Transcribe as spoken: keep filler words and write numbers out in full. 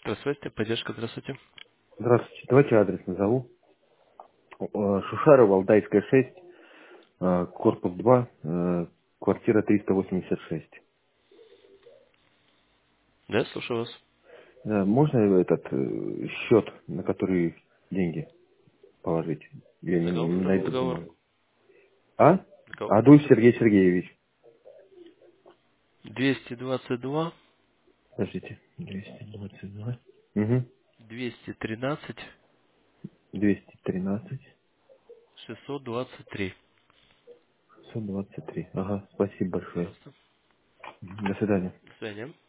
Здравствуйте, поддержка, здравствуйте. Здравствуйте. Давайте адрес назову. Э, Шушарова, Алтайская, шесть, э, корпус два, э, квартира триста восемьдесят шесть. Да, слушаю вас. Э, Можно этот э, счет, на который деньги положить? Я На не, кого не там найду разговор? бумагу. А? На кого? Адуев Сергей Сергеевич. двести двадцать два, Подождите. двести двадцать два. Угу. двести тринадцать, двести тринадцать. шестьсот двадцать три. сто двадцать три. Ага, спасибо большое. Пожалуйста. До свидания. До свидания.